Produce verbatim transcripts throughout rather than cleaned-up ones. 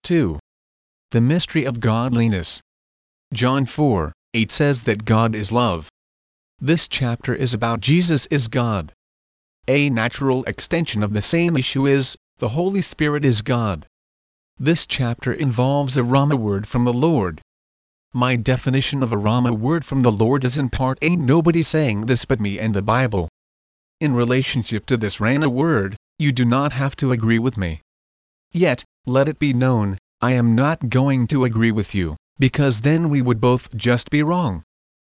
two. The mystery of godliness. John four eight says that God is love. This chapter is about Jesus is God. A natural extension of the same issue is, the Holy Spirit is God. This chapter involves a Rama word from the Lord. My definition of a Rama word from the Lord is in part ain't nobody saying this but me and the Bible. In relationship to this Rama word, you do not have to agree with me. Yet, let it be known, I am not going to agree with you, because then we would both just be wrong.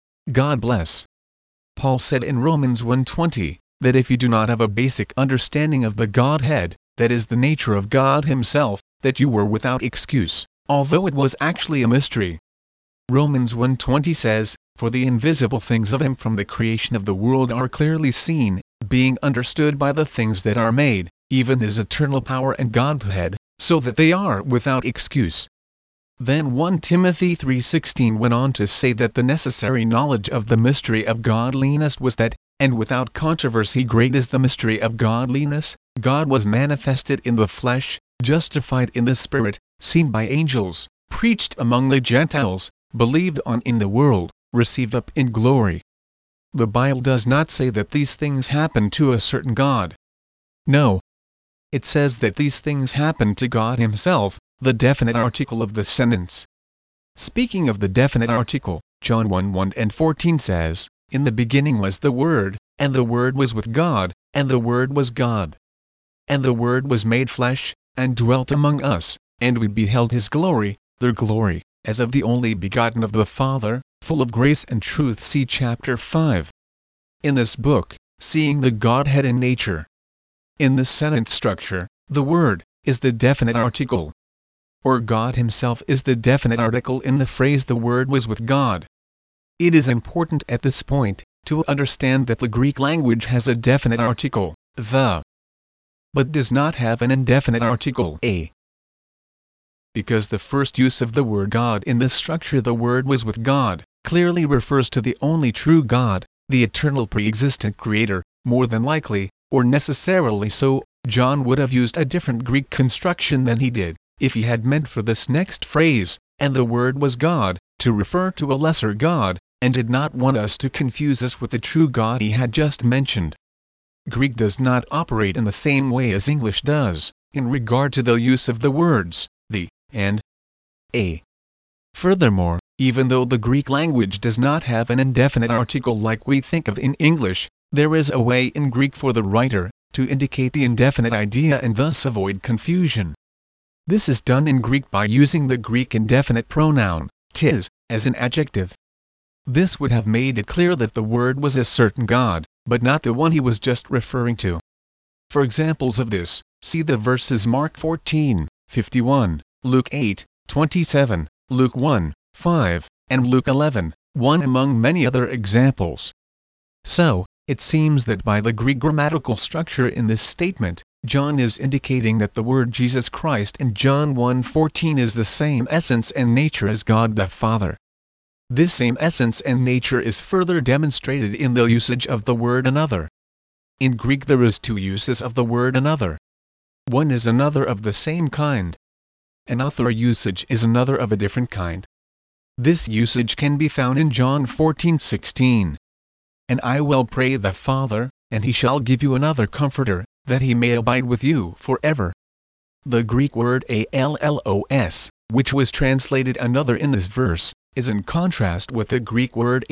God bless. Paul said in Romans one twenty, that if you do not have a basic understanding of the Godhead, that is the nature of God Himself, that you were without excuse, although it was actually a mystery. Romans one twenty says, for the invisible things of Him from the creation of the world are clearly seen, being understood by the things that are made, even His eternal power and Godhead, so that they are without excuse. Then First Timothy three sixteen went on to say that the necessary knowledge of the mystery of godliness was that, and without controversy great is the mystery of godliness, God was manifested in the flesh, justified in the Spirit, seen by angels, preached among the Gentiles, believed on in the world, received up in glory. The Bible does not say that these things happen to a certain God. No. It says that these things happen to God Himself, the definite article of the sentence. Speaking of the definite article, John one one and fourteen says, in the beginning was the Word, and the Word was with God, and the Word was God. And the Word was made flesh, and dwelt among us, and we beheld His glory, the glory, as of the only begotten of the Father, full of grace and truth. See chapter five. In this book, seeing the Godhead in nature. In this sentence structure, the Word is the definite article. Or God Himself is the definite article in the phrase the Word was with God. It is important at this point, to understand that the Greek language has a definite article, the, but does not have an indefinite article, a. Because the first use of the word God in this structure, the Word was with God, clearly refers to the only true God, the eternal pre-existent Creator, more than likely, or necessarily so, John would have used a different Greek construction than he did, if he had meant for this next phrase, and the Word was God, to refer to a lesser God, and did not want us to confuse us with the true God he had just mentioned. Greek does not operate in the same way as English does, in regard to the use of the words, the, and a. Furthermore, even though the Greek language does not have an indefinite article like we think of in English, there is a way in Greek for the writer, to indicate the indefinite idea and thus avoid confusion. This is done in Greek by using the Greek indefinite pronoun, tis, as an adjective. This would have made it clear that the Word was a certain God, but not the one he was just referring to. For examples of this, see the verses Mark fourteen fifty-one, Luke eight twenty-seven, Luke one five, and Luke eleven one, among many other examples. So, it seems that by the Greek grammatical structure in this statement, John is indicating that the word Jesus Christ in John one fourteen is the same essence and nature as God the Father. This same essence and nature is further demonstrated in the usage of the word another. In Greek there is two uses of the word another. One is another of the same kind. Another usage is another of a different kind. This usage can be found in John fourteen sixteen. And I will pray the Father, and He shall give you another Comforter, that He may abide with you forever. The Greek word allos, which was translated another in this verse, is in contrast with the Greek word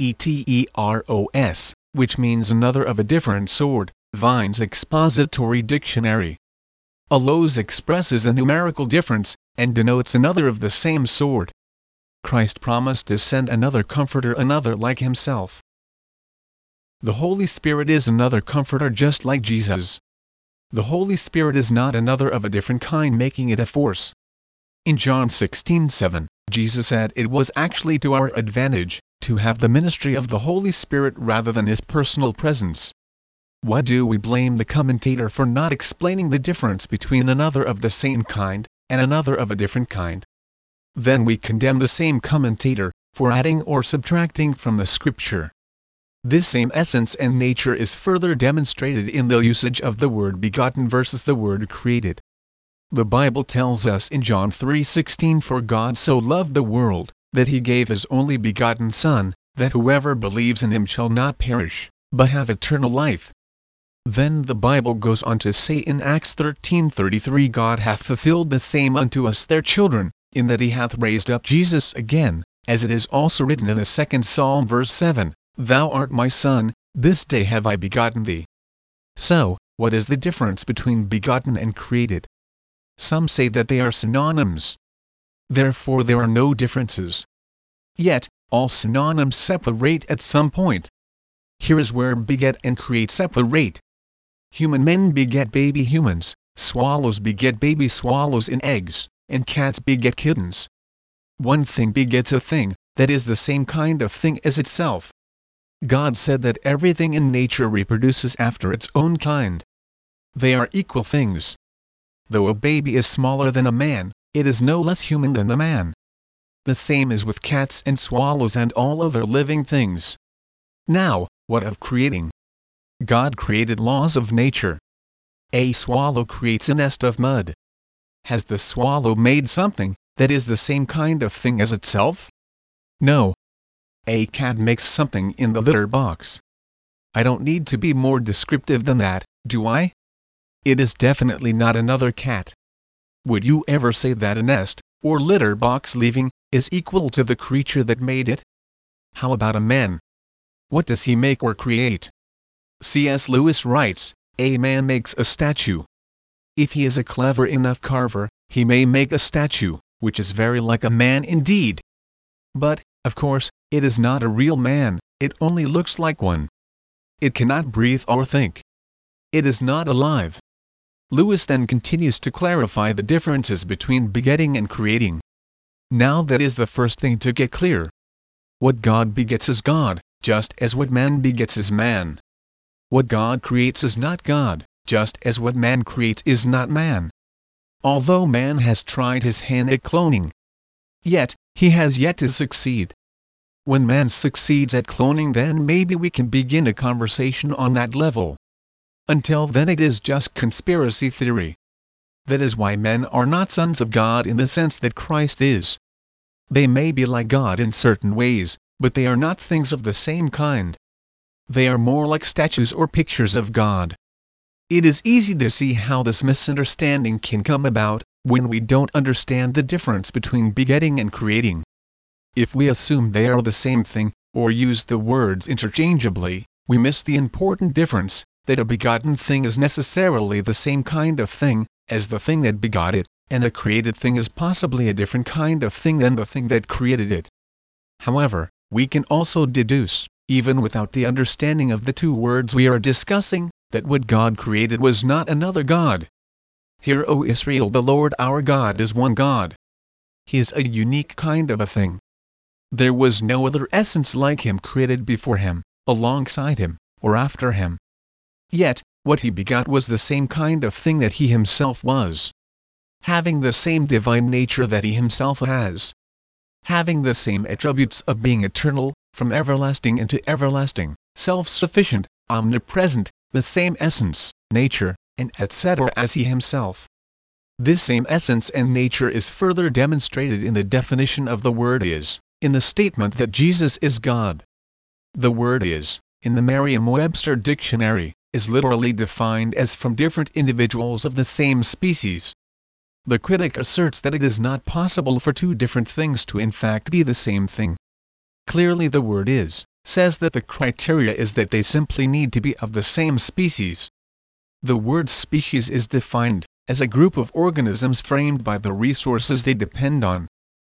heteros, which means another of a different sort, Vine's Expository Dictionary. Allos expresses a numerical difference, and denotes another of the same sort. Christ promised to send another Comforter, another like Himself. The Holy Spirit is another Comforter just like Jesus. The Holy Spirit is not another of a different kind, making it a force. In John sixteen seven, Jesus said it was actually to our advantage, to have the ministry of the Holy Spirit rather than His personal presence. Why do we blame the commentator for not explaining the difference between another of the same kind, and another of a different kind? Then we condemn the same commentator, for adding or subtracting from the Scripture. This same essence and nature is further demonstrated in the usage of the word begotten versus the word created. The Bible tells us in John three sixteen, "For God so loved the world, that he gave his only begotten Son, that whoever believes in him shall not perish, but have eternal life." Then the Bible goes on to say in Acts thirteen thirty-three, "God hath fulfilled the same unto us their children, in that he hath raised up Jesus again, as it is also written in the second Psalm verse seven, Thou art my Son, this day have I begotten thee." So, what is the difference between begotten and created? Some say that they are synonyms. Therefore there are no differences. Yet, all synonyms separate at some point. Here is where beget and create separate. Human men beget baby humans, swallows beget baby swallows in eggs, and cats beget kittens. One thing begets a thing, that is the same kind of thing as itself. God said that everything in nature reproduces after its own kind. They are equal things. Though a baby is smaller than a man, it is no less human than the man. The same is with cats and swallows and all other living things. Now, what of creating? God created laws of nature. A swallow creates a nest of mud. Has the swallow made something that is the same kind of thing as itself? No. A cat makes something in the litter box. I don't need to be more descriptive than that, do I? It is definitely not another cat. Would you ever say that a nest, or litter box leaving, is equal to the creature that made it? How about a man? What does he make or create? C S Lewis writes, "A man makes a statue. If he is a clever enough carver, he may make a statue, which is very like a man indeed. But, of course, it is not a real man, it only looks like one. It cannot breathe or think. It is not alive." Lewis then continues to clarify the differences between begetting and creating. Now that is the first thing to get clear. What God begets is God, just as what man begets is man. What God creates is not God, just as what man creates is not man. Although man has tried his hand at cloning, yet, he has yet to succeed. When man succeeds at cloning, then maybe we can begin a conversation on that level. Until then it is just conspiracy theory. That is why men are not sons of God in the sense that Christ is. They may be like God in certain ways, but they are not things of the same kind. They are more like statues or pictures of God. It is easy to see how this misunderstanding can come about, when we don't understand the difference between begetting and creating. If we assume they are the same thing, or use the words interchangeably, we miss the important difference, that a begotten thing is necessarily the same kind of thing as the thing that begot it, and a created thing is possibly a different kind of thing than the thing that created it. However, we can also deduce, even without the understanding of the two words we are discussing, that what God created was not another God. Hear, O Israel, the Lord our God is one God. He is a unique kind of a thing. There was no other essence like him created before him, alongside him, or after him. Yet, what he begot was the same kind of thing that he himself was. Having the same divine nature that he himself has. Having the same attributes of being eternal, from everlasting into everlasting, self-sufficient, omnipresent, the same essence, nature, and et cetera as he himself. This same essence and nature is further demonstrated in the definition of the word is, in the statement that Jesus is God. The word is, in the Merriam-Webster dictionary, is literally defined as from different individuals of the same species. The critic asserts that it is not possible for two different things to in fact be the same thing. Clearly the word is, says that the criteria is that they simply need to be of the same species. The word species is defined as a group of organisms framed by the resources they depend on.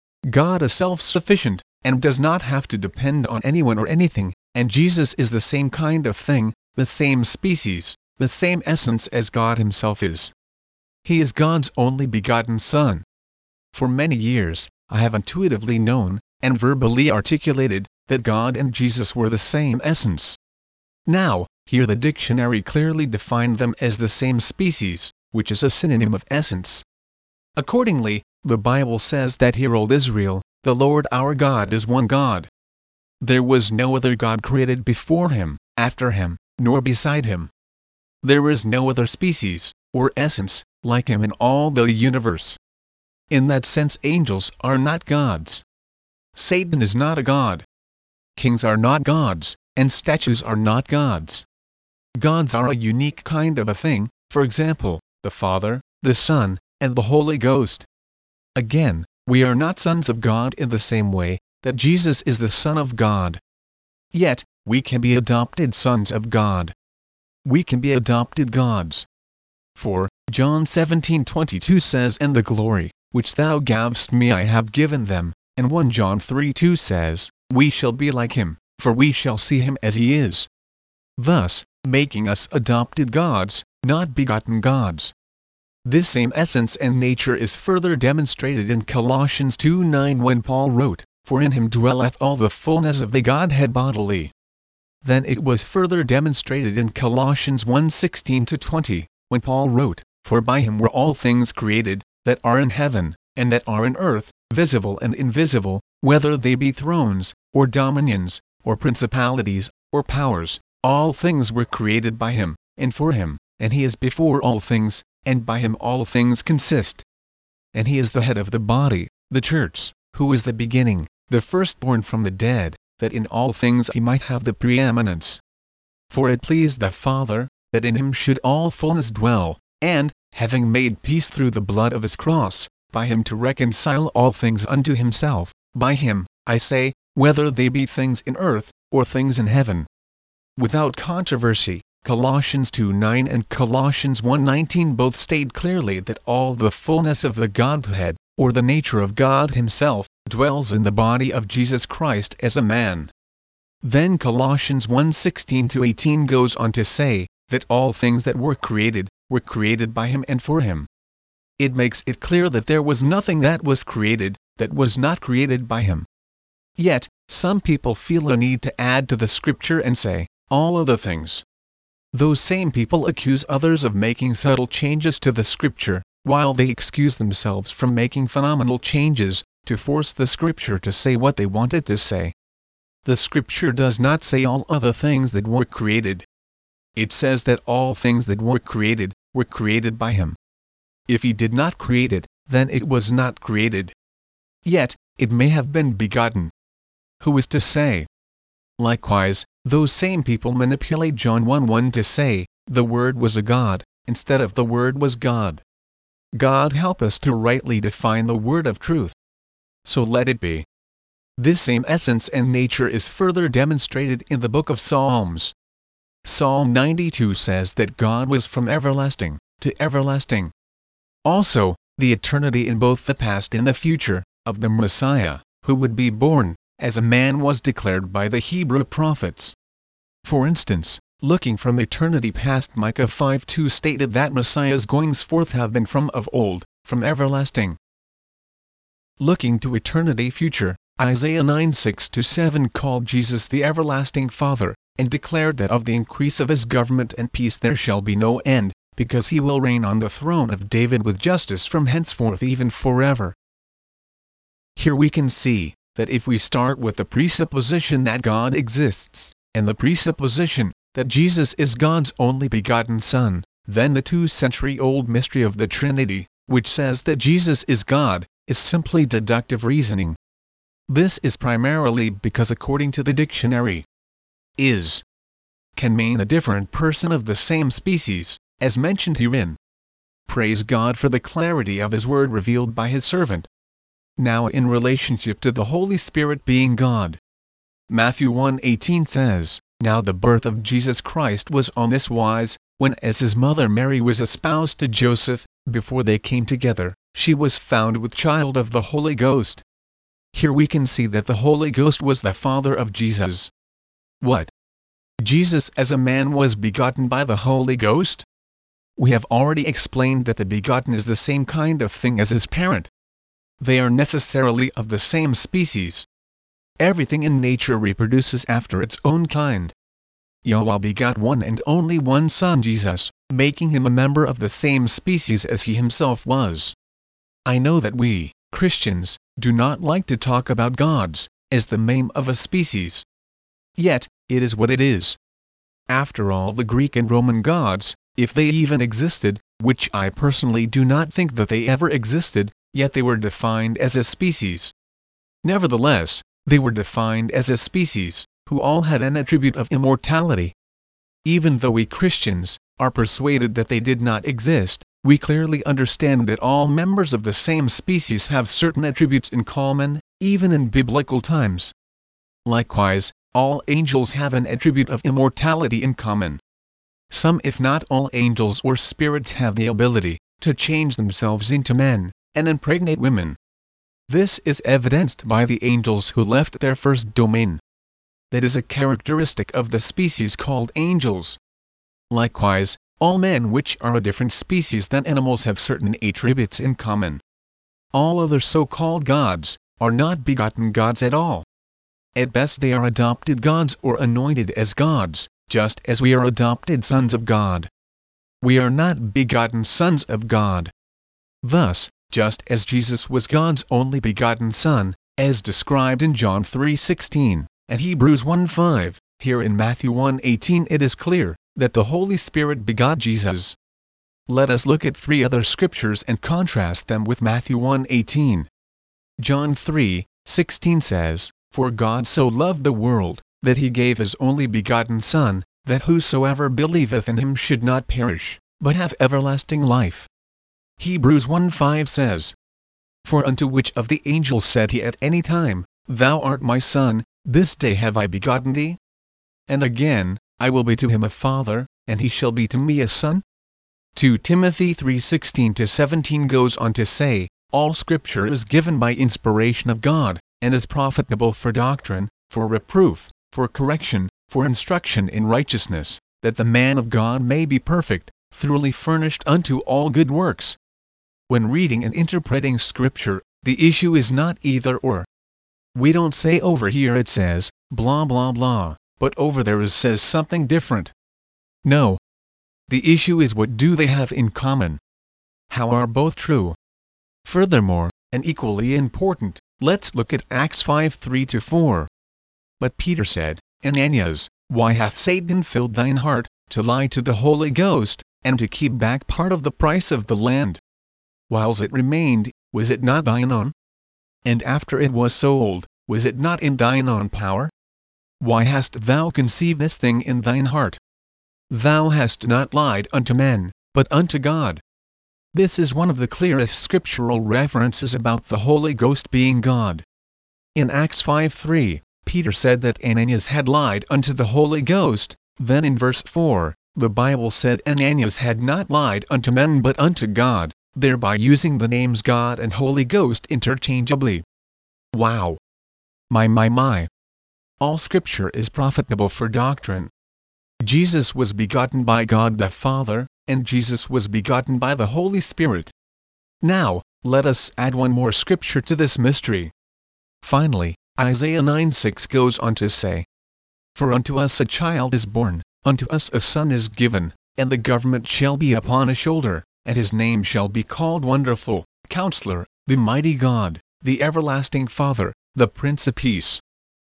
God is self-sufficient, and does not have to depend on anyone or anything, and Jesus is the same kind of thing, the same species, the same essence as God himself is. He is God's only begotten Son. For many years, I have intuitively known, and verbally articulated, that God and Jesus were the same essence. Now, here the dictionary clearly defined them as the same species, which is a synonym of essence. Accordingly, the Bible says that Hear, O Israel, the Lord our God is one God. There was no other God created before him, after him, nor beside him. There is no other species, or essence, like him in all the universe. In that sense, angels are not gods. Satan is not a god. Kings are not gods, and statues are not gods. Gods are a unique kind of a thing, for example, the Father, the Son, and the Holy Ghost. Again, we are not sons of God in the same way that Jesus is the Son of God. Yet, we can be adopted sons of God. We can be adopted gods. For, John seventeen twenty-two says, "And the glory, which thou gavest me I have given them," and First John three two says, "We shall be like him, for we shall see him as he is." Thus, making us adopted gods, not begotten gods. This same essence and nature is further demonstrated in Colossians two nine when Paul wrote, "For in him dwelleth all the fullness of the Godhead bodily." Then it was further demonstrated in Colossians one sixteen to twenty, when Paul wrote, "For by him were all things created, that are in heaven, and that are in earth, visible and invisible, whether they be thrones, or dominions, or principalities, or powers, all things were created by him, and for him, and he is before all things, and by him all things consist." And he is the head of the body, the church, who is the beginning, the firstborn from the dead, that in all things he might have the preeminence. For it pleased the Father, that in him should all fullness dwell, and, having made peace through the blood of his cross, by him to reconcile all things unto himself, by him, I say, whether they be things in earth, or things in heaven. Without controversy, Colossians two nine and Colossians one nineteen both state clearly that all the fullness of the Godhead, or the nature of God himself, dwells in the body of Jesus Christ as a man. Then Colossians one sixteen to eighteen goes on to say, that all things that were created, were created by him and for him. It makes it clear that there was nothing that was created, that was not created by him. Yet, some people feel a need to add to the scripture and say, all other things. Those same people accuse others of making subtle changes to the scripture, while they excuse themselves from making phenomenal changes, to force the scripture to say what they want it to say. The scripture does not say all other things that were created. It says that all things that were created, were created by him. If he did not create it, then it was not created. Yet, it may have been begotten. Who is to say? Likewise, those same people manipulate John one one to say, the Word was a God, instead of the Word was God. God help us to rightly define the word of truth. So let it be. This same essence and nature is further demonstrated in the book of Psalms. Psalm ninety-two says that God was from everlasting to everlasting. Also, the eternity in both the past and the future, of the Messiah, who would be born, as a man was declared by the Hebrew prophets. For instance, looking from eternity past, Micah five two stated that Messiah's goings forth have been from of old, from everlasting. Looking to eternity future, Isaiah nine six to seven called Jesus the everlasting Father, and declared that of the increase of his government and peace there shall be no end, because he will reign on the throne of David with justice from henceforth even forever. Here we can see that if we start with the presupposition that God exists, and the presupposition that Jesus is God's only begotten Son, then the two-century-old mystery of the Trinity, which says that Jesus is God, is simply deductive reasoning. This is primarily because according to the dictionary, is can mean a different person of the same species, as mentioned herein. Praise God for the clarity of his word revealed by his servant. Now in relationship to the Holy Spirit being God, Matthew one eighteen says, Now the birth of Jesus Christ was on this wise, when as his mother Mary was espoused to Joseph, before they came together, she was found with child of the Holy Ghost. Here we can see that the Holy Ghost was the Father of Jesus. What? Jesus as a man was begotten by the Holy Ghost? We have already explained that the begotten is the same kind of thing as his parent. They are necessarily of the same species. Everything in nature reproduces after its own kind. Yahweh begot one and only one Son, Jesus, making him a member of the same species as he himself was. I know that we, Christians, do not like to talk about gods as the name of a species. Yet, it is what it is. After all, the Greek and Roman gods, if they even existed, which I personally do not think that they ever existed, yet they were defined as a species. Nevertheless, they were defined as a species, who all had an attribute of immortality. Even though we Christians are persuaded that they did not exist, we clearly understand that all members of the same species have certain attributes in common, even in biblical times. Likewise, all angels have an attribute of immortality in common. Some, if not all angels or spirits, have the ability to change themselves into men and impregnate women. This is evidenced by the angels who left their first domain. That is a characteristic of the species called angels. Likewise, all men which are a different species than animals have certain attributes in common. All other so-called gods are not begotten gods at all. At best they are adopted gods or anointed as gods, just as we are adopted sons of God. We are not begotten sons of God. Thus, just as Jesus was God's only begotten Son, as described in John three sixteen, and Hebrews one five, here in Matthew one eighteen it is clear that the Holy Spirit begot Jesus. Let us look at three other scriptures and contrast them with Matthew one eighteen. John three sixteen says, "For God so loved the world, that he gave his only begotten Son, that whosoever believeth in him should not perish, but have everlasting life." Hebrews one five says, "For unto which of the angels said he at any time, Thou art my Son, this day have I begotten thee? And again, I will be to him a father, and he shall be to me a son?" Second Timothy three sixteen to seventeen goes on to say, "All Scripture is given by inspiration of God, and is profitable for doctrine, for reproof, for correction, for instruction in righteousness, that the man of God may be perfect, thoroughly furnished unto all good works." When reading and interpreting Scripture, the issue is not either or. We don't say over here it says, blah blah blah, but over there it says something different. No. The issue is what do they have in common? How are both true? Furthermore, and equally important, let's look at Acts five three to four. "But Peter said, Ananias, why hath Satan filled thine heart, to lie to the Holy Ghost, and to keep back part of the price of the land? Whiles it remained, was it not thine own? And after it was sold, was it not in thine own power? Why hast thou conceived this thing in thine heart? Thou hast not lied unto men, but unto God." This is one of the clearest scriptural references about the Holy Ghost being God. In Acts five three, Peter said that Ananias had lied unto the Holy Ghost, then in verse four, the Bible said Ananias had not lied unto men but unto God, thereby using the names God and Holy Ghost interchangeably. Wow! My my my! All Scripture is profitable for doctrine. Jesus was begotten by God the Father, and Jesus was begotten by the Holy Spirit. Now, let us add one more scripture to this mystery. Finally, Isaiah nine six goes on to say, "For unto us a child is born, unto us a son is given, and the government shall be upon his shoulder, and his name shall be called Wonderful, Counselor, the Mighty God, the Everlasting Father, the Prince of Peace."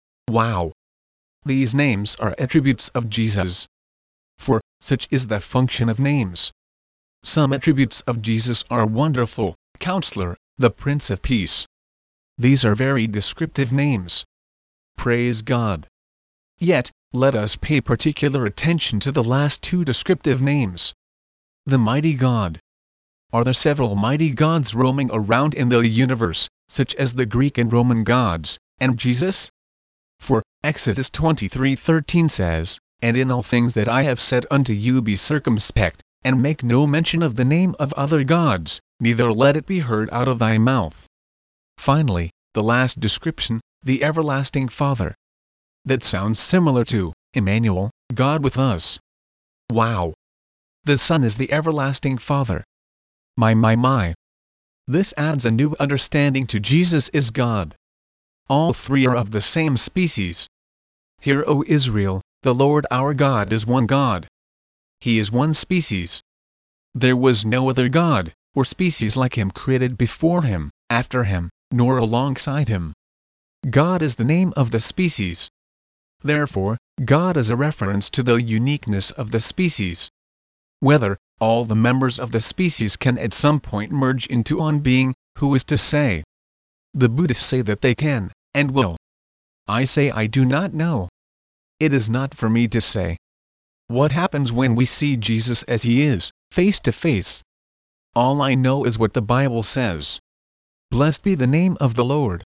Wow! These names are attributes of Jesus. For, such is the function of names. Some attributes of Jesus are Wonderful, Counselor, the Prince of Peace. These are very descriptive names. Praise God! Yet, let us pay particular attention to the last two descriptive names. The Mighty God. Are there several mighty gods roaming around in the universe, such as the Greek and Roman gods, and Jesus? For, Exodus twenty-three thirteen says, "And in all things that I have said unto you be circumspect, and make no mention of the name of other gods, neither let it be heard out of thy mouth." Finally, the last description, the Everlasting Father. That sounds similar to Emmanuel, God with us. Wow! The Son is the Everlasting Father. My my my! This adds a new understanding to Jesus is God. All three are of the same species. Hear, O Israel, the Lord our God is one God. He is one species. There was no other God, or species like him created before him, after him, nor alongside him. God is the name of the species. Therefore, God is a reference to the uniqueness of the species. Whether all the members of the species can at some point merge into one being, who is to say? The Buddhists say that they can, and will. I say I do not know. It is not for me to say. What happens when we see Jesus as he is, face to face? All I know is what the Bible says. Blessed be the name of the Lord.